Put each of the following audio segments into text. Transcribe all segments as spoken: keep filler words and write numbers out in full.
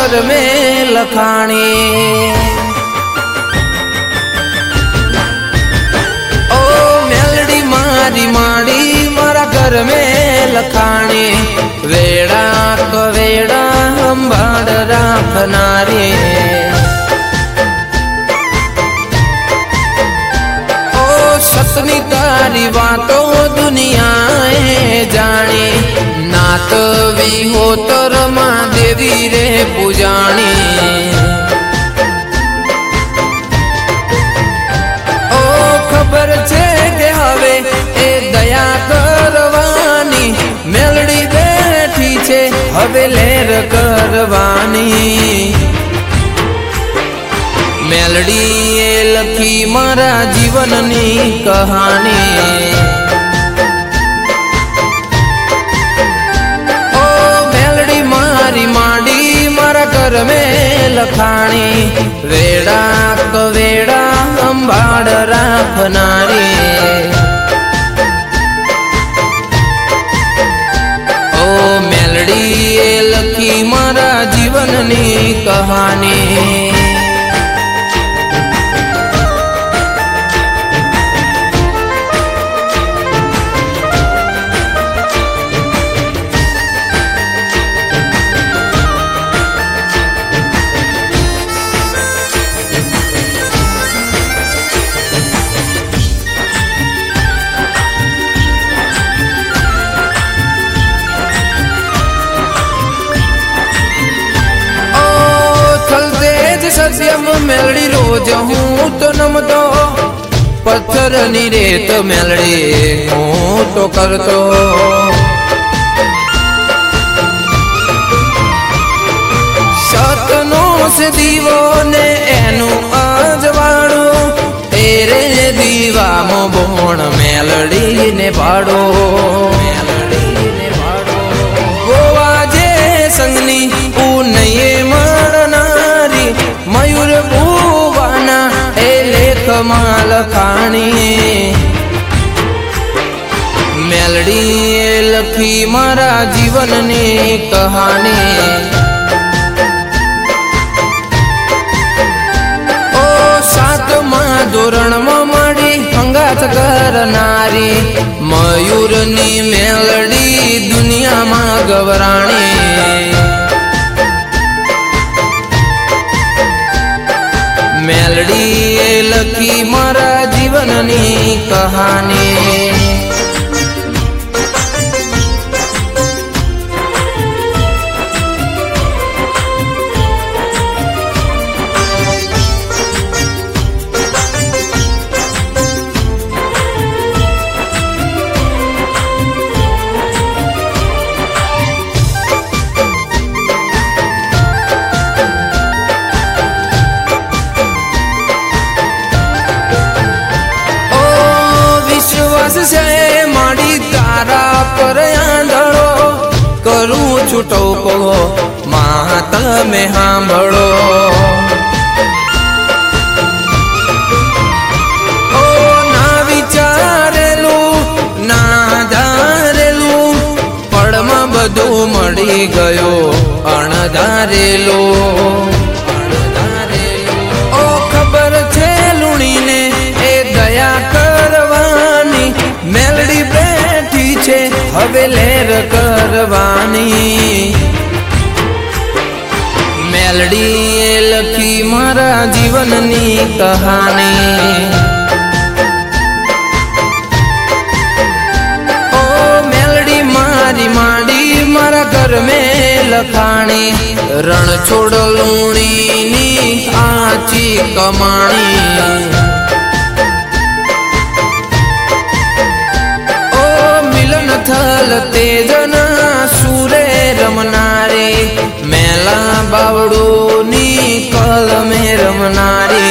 घर में लखाणी। ओ मेलडी मारी माड़ी मारा घर में लखाणी। वेड़ा कवेड़ा अंबाड़ राखनारी। ओ सतनी तारी बातों दुनियाए जानी। नात भी हो तर मां देवी रे पूजाणी। ओ खबर छे के हवे ए दया करवानी। मेलडी बैठी छे हवे लेर करवानी। मेलडी ए लखी मारा जीवननी कहानी। घर में लखाणी। वेड़ा कवेड़ा अंबाड़ राखनारी। ओ मेलडी ए लखी मारा जीवननी कहानी। सत्यम मेलडी रोज हूँ तो नमतो। पत्थर नी रेत मेलडी हूँ तो करतो। सतनो से दीवो ने एनु अजवाड़ो। तेरे दीवा मो बोण मेलडी ने पाड़ो। मेलडी ने पाड़ो गोवा जे संगनी ऊनये मरनारी। मयूर भुवाना ए लेख माल खाणी। मेलडी ए लखी मारा जीवननी कहानी। ओ सातमा धोरण में मળી हंगात करनारी। मयूरनी मेलडी दुनिया में गवराणी। मेलडी ए लखी मारा जीवननी कहानी। से माड़ी तारा पर आंधड़ो। करूं छूटो को मात में हांभड़ो। ओ ना विचारेलू ना धारेलू। पड़ में बधु मળી गयो अणधारेलू। ओ खबर छे लूणी ने ए दया करवानी। मेलडी बैठी छे हवे लेर करवानी। मेलडी ए लखी मारा जीवननी कहानी। ओ मेलडी मारी माड़ी मारा घर में लखाणी। रण छोड़ लूणी नी आची कमाणी। थल तेजना सूरे रमनारे। मेला बावड़ो नी कल में रमनारे।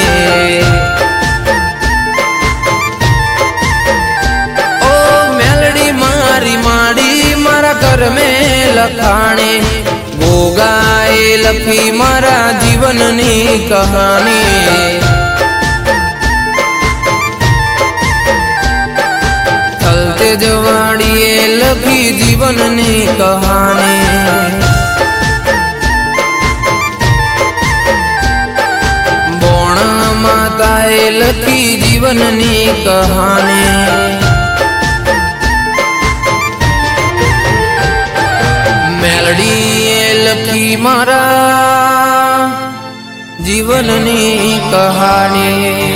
ओ मेलडी मारी माड़ी मारा घर में लखाणी। गोगा ए लखी मारा जीवननी कहानी। जवाड़िए लखी जीवननी कहानी। लखी जीवननी कहानी। मेलडी लखी मारा जीवननी कहानी।